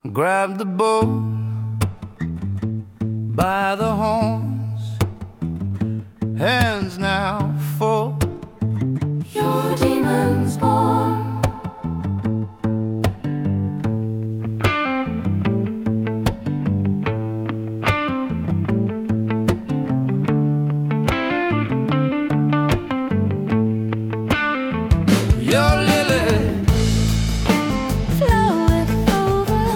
Grab the bull by the horns, hands now full. Your demon's born. Your lily Floweth over.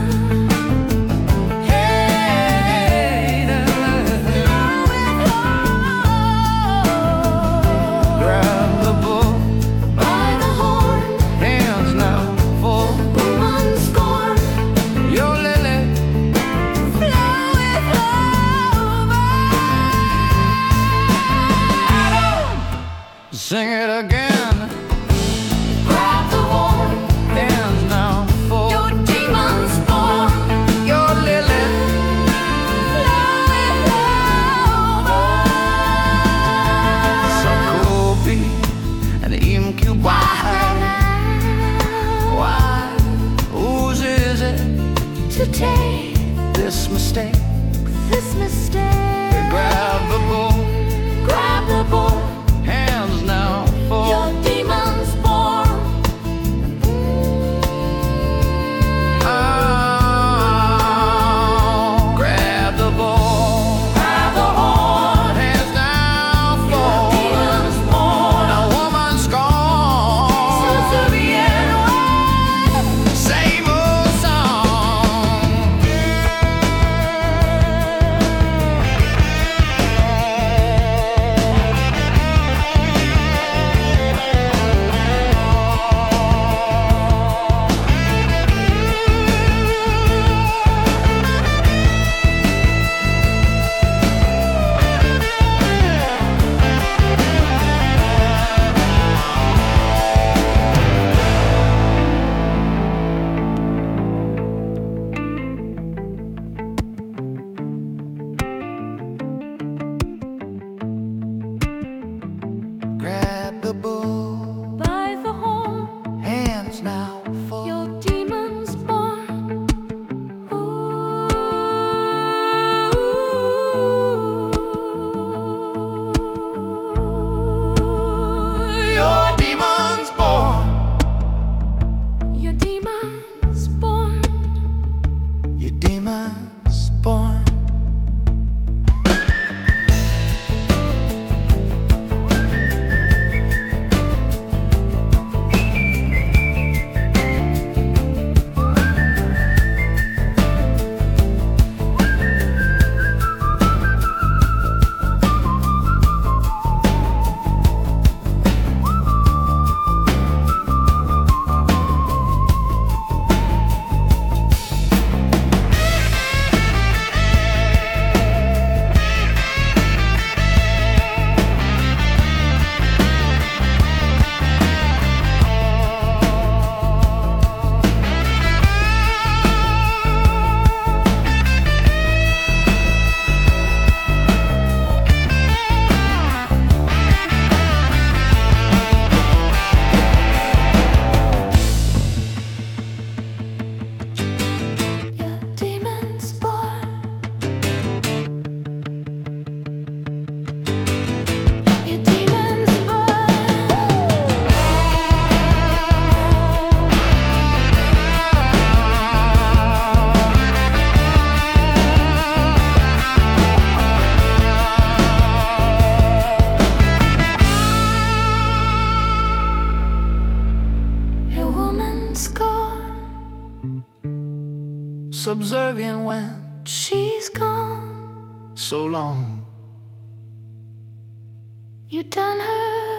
hey, Floweth over. grab the bull, By the horn, hands now full. woman's scorn. Your lily Floweth over. sing it again. Grab the horn. Hands now full. Your demon's born. Your lily Floweth over. Sakopi and Imcube. Why? Whose is it? To take This mistake. this mistake. Grab the bull, Grab the bull. hands now full. Your demon's born. Oh, grab the bull, Grab the horn. hands now full. Demon's born. A woman's scorn. Sicilian way. Same old song. Grab the bull, By the horn. hands now full. Your demon's born. Your demon's born. Your demon's born. Your demon's born. Your demon's born. Your demon's born. Your woman's gone. Subservient when She's gone. so long. You done her